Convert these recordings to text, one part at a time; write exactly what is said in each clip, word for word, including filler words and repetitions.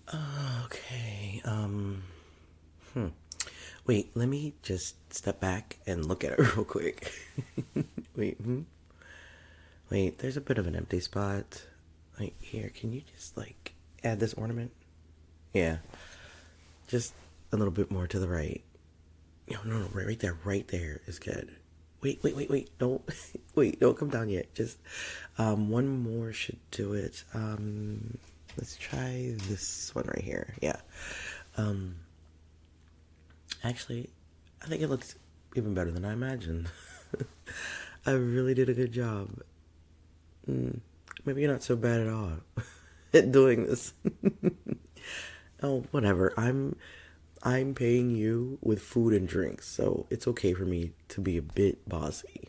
Uh, okay. Um. Hmm. Wait. Let me just step back and look at it real quick. Wait. Hmm. Wait. There's a bit of an empty spot. Like here. Can you just like add this ornament? Yeah. Just a little bit more to the right. No, no, no. Right, right there. Right there is good. Wait, wait, wait, wait. Don't wait. Don't come down yet. Just um, one more should do it. Um, let's try this one right here. Yeah. Um, actually, I think it looks even better than I imagined. I really did a good job. Mm, maybe you're not so bad at all at doing this. Oh, whatever. I'm I'm paying you with food and drinks, so it's okay for me to be a bit bossy.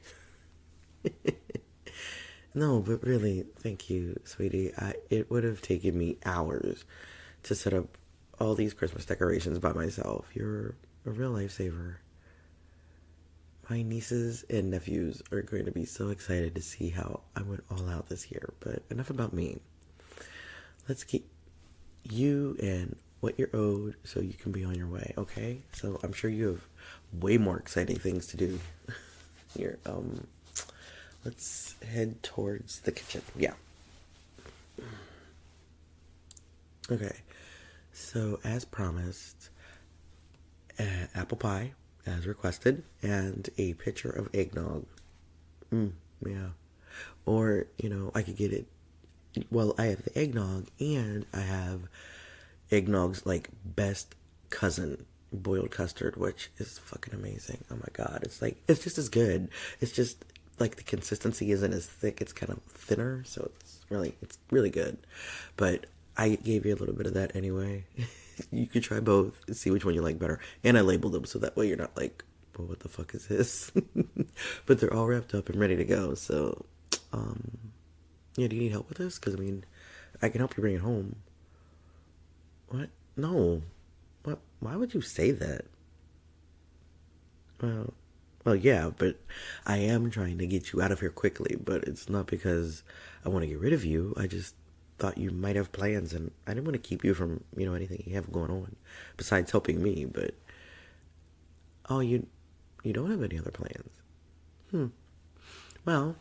No, but really, thank you, sweetie. I it would have taken me hours to set up all these Christmas decorations by myself. You're a real lifesaver. My nieces and nephews are going to be so excited to see how I went all out this year. But enough about me. Let's keep you and what you're owed so you can be on your way, okay? So I'm sure you have way more exciting things to do. Here, um, let's head towards the kitchen. Yeah. Okay. So as promised, uh, apple pie, as requested, and a pitcher of eggnog. Mm, yeah. Or, you know, I could get it. Well, I have the eggnog, and I have eggnog's, like, best cousin, boiled custard, which is fucking amazing. Oh my god. It's like, it's just as good. It's just, like, the consistency isn't as thick. It's kind of thinner, so it's really, it's really good. But I gave you a little bit of that anyway. You could try both, see which one you like better. And I labeled them so that way you're not like, well, what the fuck is this? But they're all wrapped up and ready to go. So, um, yeah, do you need help with this? Because, I mean, I can help you bring it home. What? No. What? Why would you say that? Well, well, yeah, but I am trying to get you out of here quickly, but it's not because I want to get rid of you. I just thought you might have plans, and I didn't want to keep you from, you know, anything you have going on besides helping me, but oh, you you don't have any other plans. Hmm. Well,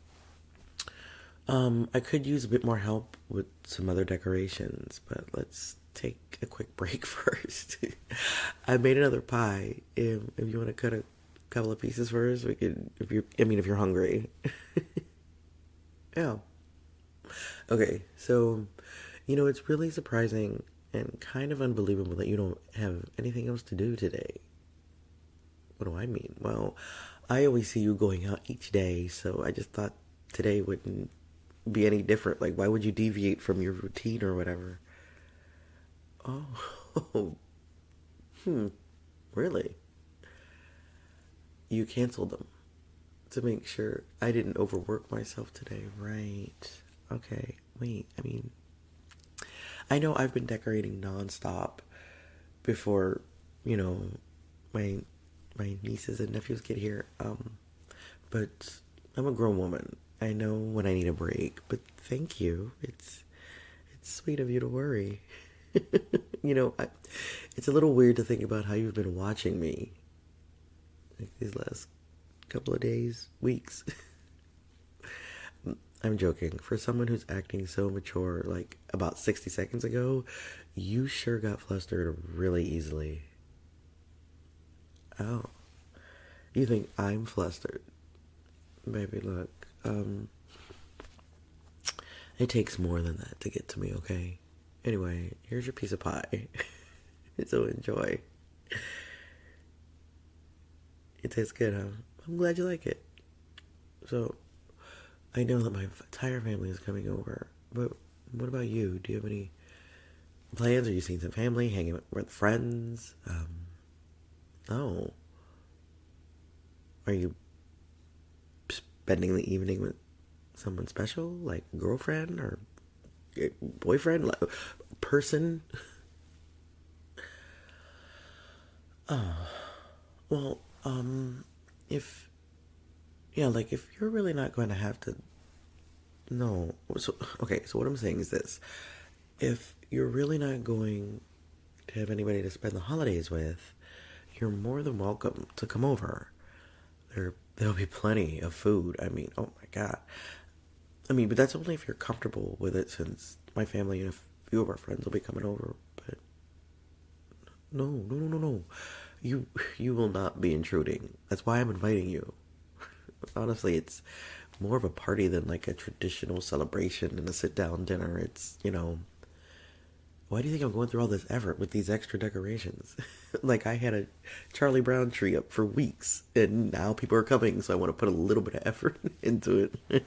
um I could use a bit more help with some other decorations, but let's take a quick break first. I made another pie. If, if you want to cut a couple of pieces first, we could, if you I mean if you're hungry. Yeah. Okay, so, you know, it's really surprising and kind of unbelievable that you don't have anything else to do today. What do I mean? Well, I always see you going out each day, so I just thought today wouldn't be any different. Like, why would you deviate from your routine or whatever? Oh, hmm, really? You canceled them to make sure I didn't overwork myself today, right? Okay, wait, I mean, I know I've been decorating nonstop before, you know, my my nieces and nephews get here. Um, but I'm a grown woman. I know when I need a break. But thank you. It's it's sweet of you to worry. You know, I, it's a little weird to think about how you've been watching me like these last couple of days, weeks. I'm joking. For someone who's acting so mature, like about sixty seconds ago, you sure got flustered really easily. Oh, you think I'm flustered? Baby, look, um, it takes more than that to get to me, okay? Anyway, here's your piece of pie. So enjoy. It tastes good, huh? I'm glad you like it. So, I know that my entire family is coming over, but what about you? Do you have any plans? Are you seeing some family, hanging with friends? Um, oh. Are you spending the evening with someone special, like a girlfriend or a boyfriend, like person? Oh, well, um, if, yeah, like if you're really not going to have to, no. So, okay, so what I'm saying is this. If you're really not going to have anybody to spend the holidays with, you're more than welcome to come over. There, there'll be plenty of food. I mean, oh my god. I mean, but that's only if you're comfortable with it, since my family and a few of our friends will be coming over. But no, no, no, no, no. You, you will not be intruding. That's why I'm inviting you. Honestly, it's more of a party than like a traditional celebration and a sit-down dinner. It's, you know, why do you think I'm going through all this effort with these extra decorations? Like, I had a Charlie Brown tree up for weeks, and now people are coming, so I want to put a little bit of effort into it.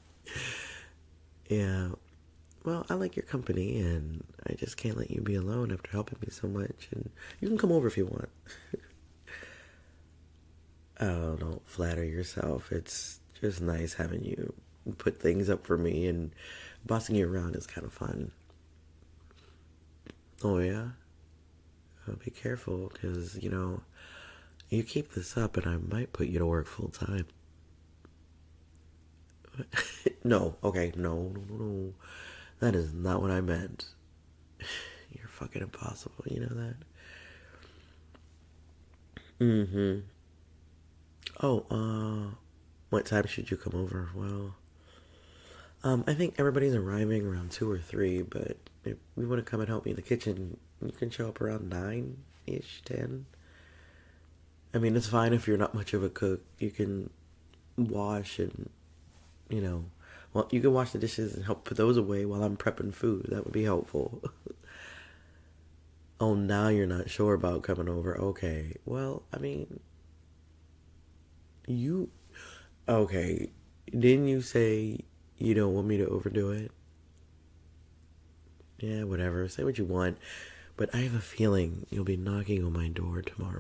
Yeah. Well, I like your company, and I just can't let you be alone after helping me so much. And you can come over if you want. Oh, don't flatter yourself. It's just nice having you put things up for me, and bossing you around is kind of fun. Oh, yeah? Oh, be careful, because, you know, you keep this up and I might put you to work full time. No, okay, no, no, no, no. That is not what I meant. You're fucking impossible, you know that? Mm-hmm. Oh, uh, what time should you come over? Well, um, I think everybody's arriving around two or three, but if we want to come and help me in the kitchen, you can show up around nine-ish, ten. I mean, it's fine if you're not much of a cook. You can wash and, you know, well, you can wash the dishes and help put those away while I'm prepping food. That would be helpful. Oh, now you're not sure about coming over. Okay. Well, I mean, you... Okay. Didn't you say you don't want me to overdo it? Yeah, whatever. Say what you want. But I have a feeling you'll be knocking on my door tomorrow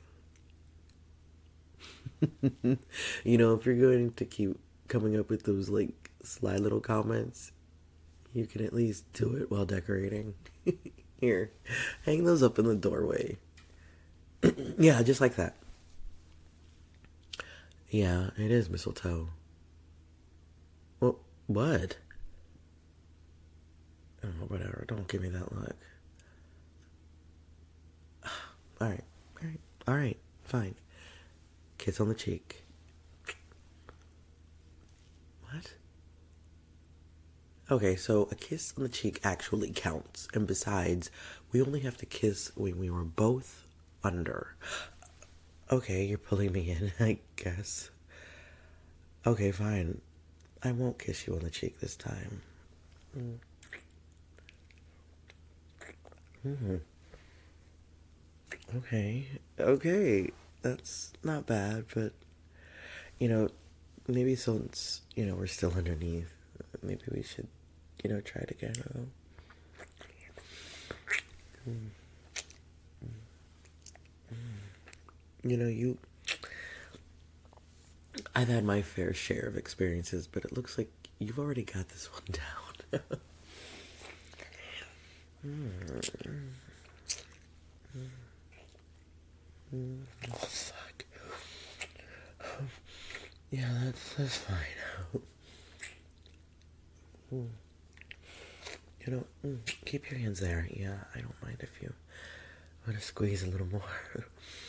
morning. You know, if you're going to keep coming up with those, like, sly little comments, you can at least do it while decorating. Here, hang those up in the doorway. Yeah, just like that. Yeah, it is mistletoe. Well, what? Oh, whatever. Don't give me that look. Alright, alright, alright, fine. Kiss on the cheek. What? Okay, so a kiss on the cheek actually counts. And besides, we only have to kiss when we were both under. Okay, you're pulling me in, I guess. Okay, fine. I won't kiss you on the cheek this time. Mm. Mm-hmm. Okay, okay. That's not bad, but, you know, maybe since, you know, we're still underneath, maybe we should, you know, try it again. Oh. Mm. You know, you... I've had my fair share of experiences, but it looks like you've already got this one down. mm. Mm. Oh, fuck. Yeah, that's, that's fine. Mm. You know, mm, keep your hands there. Yeah, I don't mind if you want to squeeze a little more.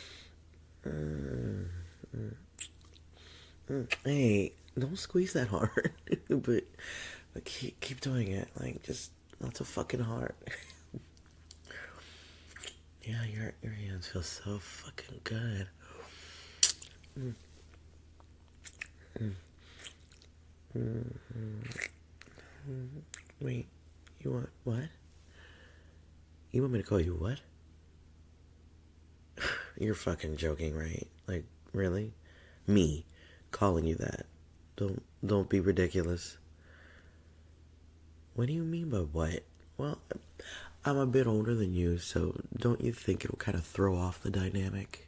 mm, mm, mm. Hey, don't squeeze that hard. but but keep, keep doing it. Like, just not so fucking hard. Yeah, your, your hands feel so fucking good. Mm. Mm. Mm. Mm. Wait, you want what? You want me to call you what? You're fucking joking, right? Like, really? Me calling you that? Don't don't be ridiculous. What do you mean by what? Well, I'm a bit older than you, so don't you think it'll kind of throw off the dynamic?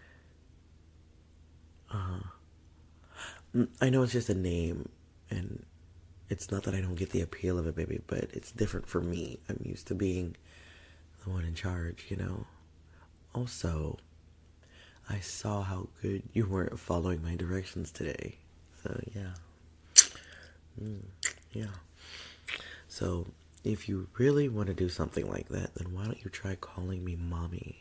Uh-huh. I know it's just a name, and it's not that I don't get the appeal of it, baby, but it's different for me. I'm used to being the one in charge, you know? Also, I saw how good you weren't following my directions today. So, yeah. Mm, yeah. So, If you really want to do something like that, then why don't you try calling me mommy?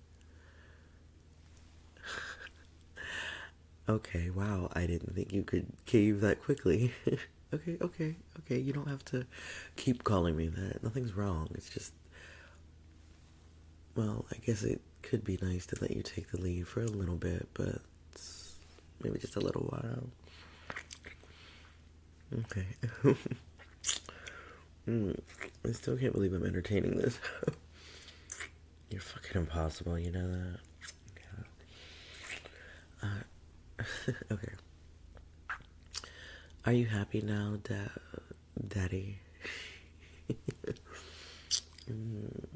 Okay, wow, I didn't think you could cave that quickly. Okay, okay, okay, you don't have to keep calling me that. Nothing's wrong. It's just, well, I guess it could be nice to let you take the lead for a little bit, but maybe just a little while. Okay. mm, I still can't believe I'm entertaining this. You're fucking impossible, you know that? Yeah. Uh, okay. Are you happy now, da- Daddy? mm.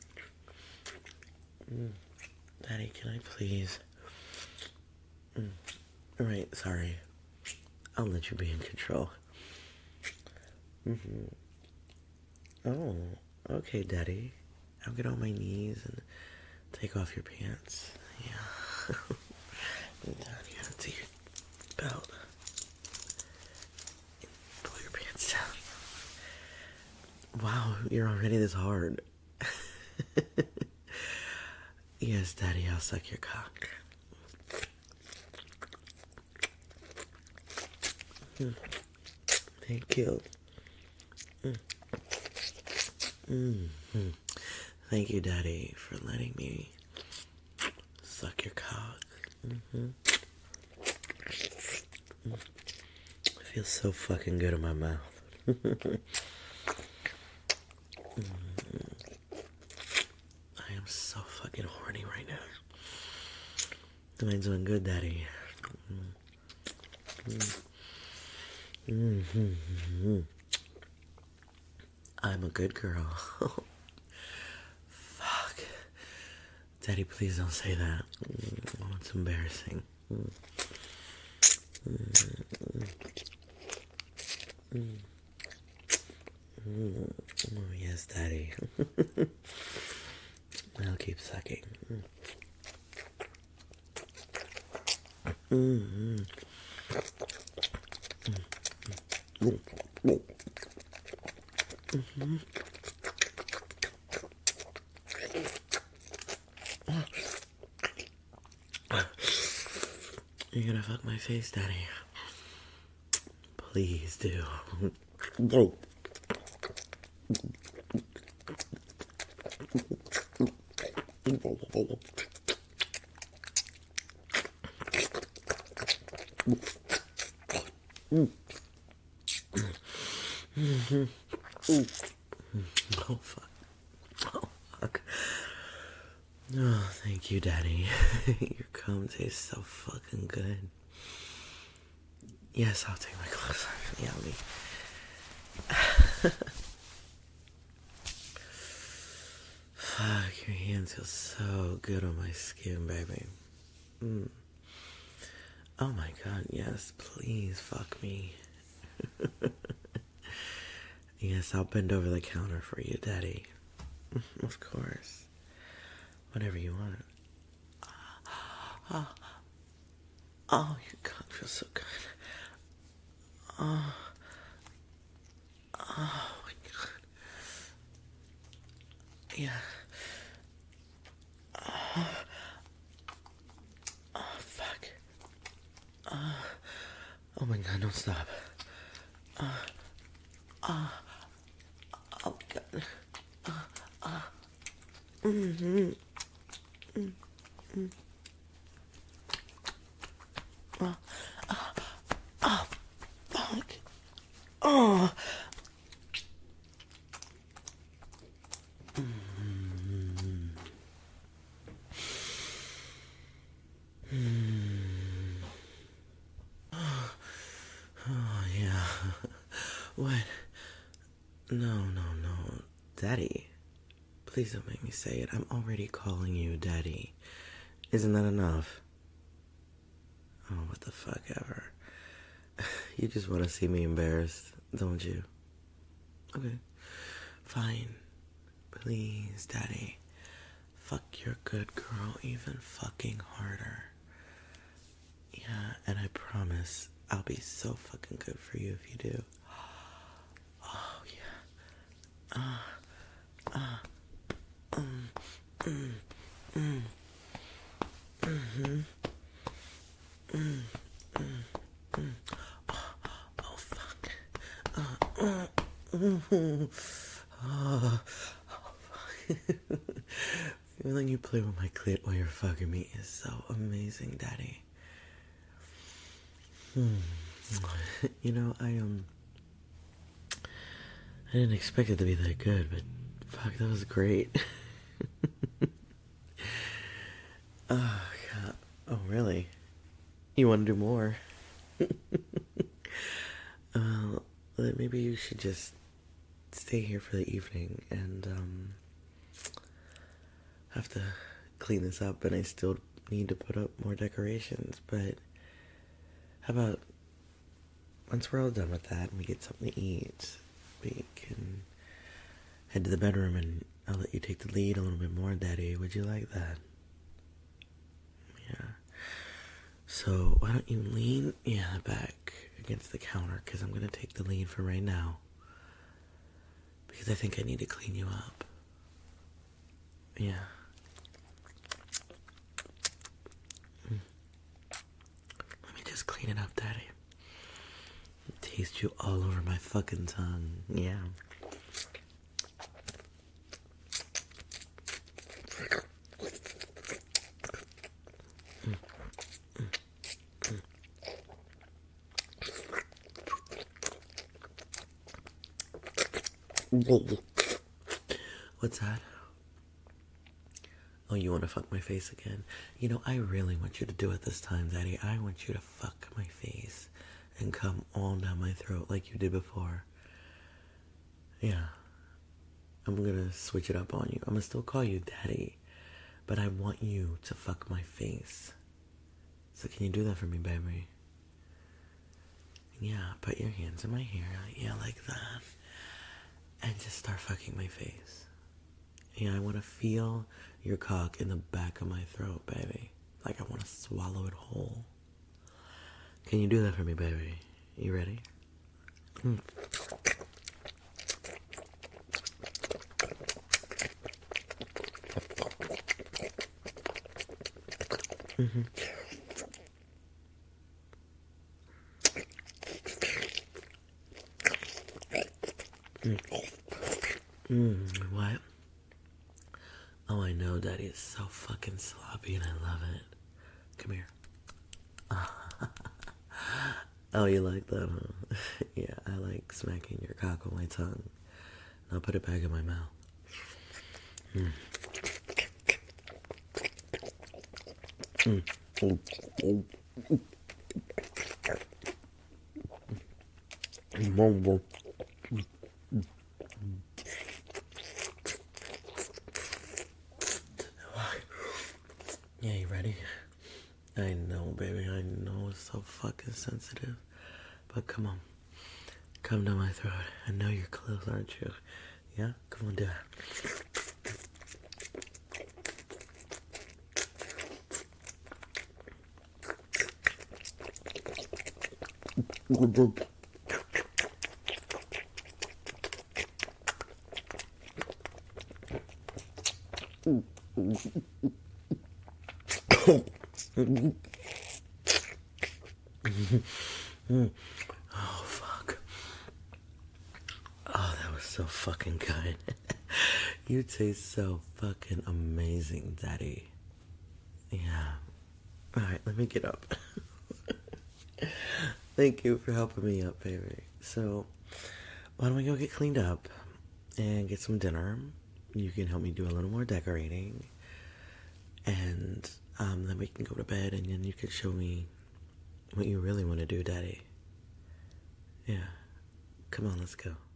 Mm. Daddy, can I please? Mm. Alright, sorry. I'll let you be in control. Mm-hmm. Oh, okay, Daddy. I'll get on my knees and take off your pants. Yeah. Down here to your belt. Pull your pants down. Wow, you're already this hard. Yes, Daddy, I'll suck your cock. Mm. Thank you. Mm. Mm-hmm. Thank you, Daddy, for letting me suck your cock. Mm-hmm. Mm. It feels so fucking good in my mouth. mm. I am so fucking horny right now. Am I doing good, Daddy? Mm. Mm. Mm-hmm. I'm a good girl. Fuck. Daddy, please don't say that. Oh, it's embarrassing. Mm. Mm. Mm. Mm. Oh, yes, Daddy. I'll keep sucking. Mm. Mm-hmm. Mm-hmm. Mm-hmm. You're gonna fuck my face, Daddy. Please do. Whoa. Mm. Mm-hmm. Oh, fuck. Oh, fuck. Oh, thank you, Daddy. Your cum tastes so fucking good. Yes, I'll take my clothes off. Yeah, me. Fuck, your hands feel so good on my skin, baby. Mm. Oh my god, yes, please fuck me. Yes, I'll bend over the counter for you, Daddy. Of course. Whatever you want. Oh, oh, your cock feels so good. Oh, oh my god. Yeah. Oh, oh fuck. Oh, oh my god, don't stop. Oh, oh, oh my god. Oh, oh. Mm-hmm. Mm-hmm. Oh, oh, oh, fuck. Oh. Mm-hmm. Mm. Oh, oh, yeah. What? No, no, no. Daddy. Please don't make me say it. I'm already calling you Daddy. Isn't that enough? Oh, what the fuck ever. You just want to see me embarrassed, don't you? Okay. Fine. Please, Daddy. Fuck your good girl even fucking harder. Yeah, and I promise I'll be so fucking good for you if you do. Oh, yeah. Ah, ah, um, mm, mm, mm-hmm, mm, mm, mm. Oh, oh, fuck. Uh, uh, mm, oh, oh, fuck. Feeling you play with my clit while you're fucking me is so amazing, Daddy. Hmm. You know, I, um... I didn't expect it to be that good, but fuck, that was great. Oh, God. Oh, really? You want to do more? uh, then maybe you should just stay here for the evening and, um... have to clean this up, and I still need to put up more decorations, but how about once we're all done with that and we get something to eat, we can head to the bedroom and I'll let you take the lead a little bit more, Daddy. Would you like that? Yeah. So why don't you lean, yeah, back against the counter, because I'm going to take the lead for right now, because I think I need to clean you up. Yeah. Let me just clean it up, Daddy. Taste you all over my fucking tongue. Yeah. What's that? Oh, you want to fuck my face again? You know, I really want you to do it this time, Daddy. I want you to fuck my face and come all down my throat like you did before. Yeah. I'm gonna switch it up on you. I'm gonna still call you Daddy, but I want you to fuck my face. So can you do that for me, baby? Yeah, put your hands in my hair. Yeah, like that. And just start fucking my face. Yeah, I want to feel your cock in the back of my throat, baby. Like I want to swallow it whole. Can you do that for me, baby? You ready? Mm. Mm-hmm. Mm. Mm, what? Oh, I know, Daddy is so fucking sloppy and I love it. Come here. Oh, you like that, huh? Yeah, I like smacking your cock on my tongue. I'll put it back in my mouth. Mm. Mm. Mm. Mm. Mm. Mm. Yeah, you ready? I know, baby, I know it's so fucking sensitive. But come on. Come down my throat. I know you're close, aren't you? Yeah? Come on, do it. Oh, fuck. Oh, that was so fucking good. You taste so fucking amazing, Daddy. Yeah. Alright, let me get up. Thank you for helping me up, baby. So, why don't we go get cleaned up and get some dinner? You can help me do a little more decorating. And um, then we can go to bed and then you can show me what you really want to do, Daddy. Yeah. Come on, let's go.